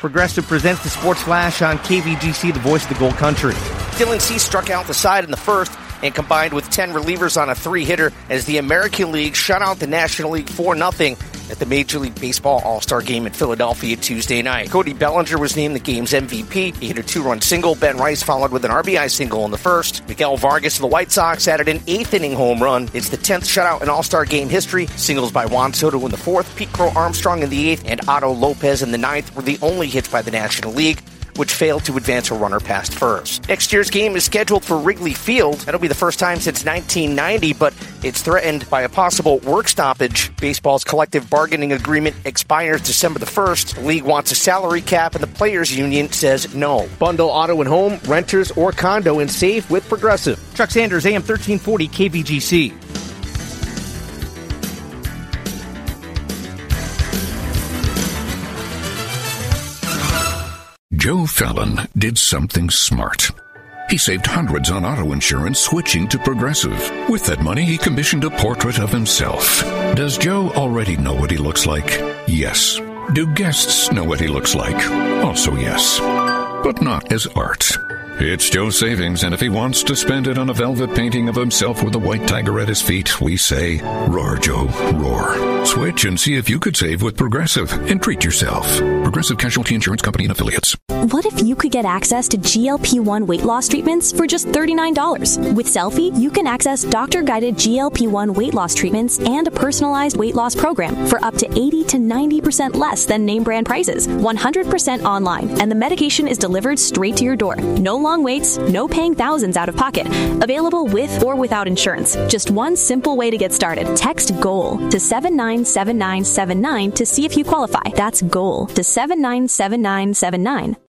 Progressive presents the Sports Flash on KVGC, the voice of the Gold Country. Dylan Cease struck out the side in the first and combined with 10 relievers on a 3-hitter as the American League shut out the National League 4-0 at the Major League Baseball All-Star Game in Philadelphia Tuesday night. Cody Bellinger was named the game's MVP. He hit a 2-run single. Ben Rice followed with an RBI single in the first. Miguel Vargas of the White Sox added an 8th-inning home run. It's the 10th shutout in All-Star Game history. Singles by Juan Soto in the 4th, Pete Crow Armstrong in the 8th, and Otto Lopez in the 9th were the only hits by the National League, which failed to advance a runner past first. Next year's game is scheduled for Wrigley Field. That'll be the first time since 1990, but it's threatened by a possible work stoppage. Baseball's collective bargaining agreement expires December the 1st. The league wants a salary cap, and the players' union says no. Bundle auto and home, renters, or condo and save with Progressive. Chuck Sanders, AM 1340, KVGC. Joe Fallon did something smart. He saved hundreds on auto insurance switching to Progressive. With that money, he commissioned a portrait of himself. Does Joe already know what he looks like? Yes. Do guests know what he looks like? Also yes. But not as art. It's Joe's savings, and if he wants to spend it on a velvet painting of himself with a white tiger at his feet, we say, roar, Joe, roar. Switch and see if you could save with Progressive and treat yourself. Progressive Casualty Insurance Company and Affiliates. What if you could get access to GLP-1 weight loss treatments for just $39? With Selfie, you can access doctor-guided GLP-1 weight loss treatments and a personalized weight loss program for up to 80 to 90% less than name brand prices, 100% online, and the medication is delivered straight to your door. No long waits, no paying thousands out of pocket. Available with or without insurance. Just one simple way to get started. Text GOAL to 797979 to see if you qualify. That's GOAL to 797979.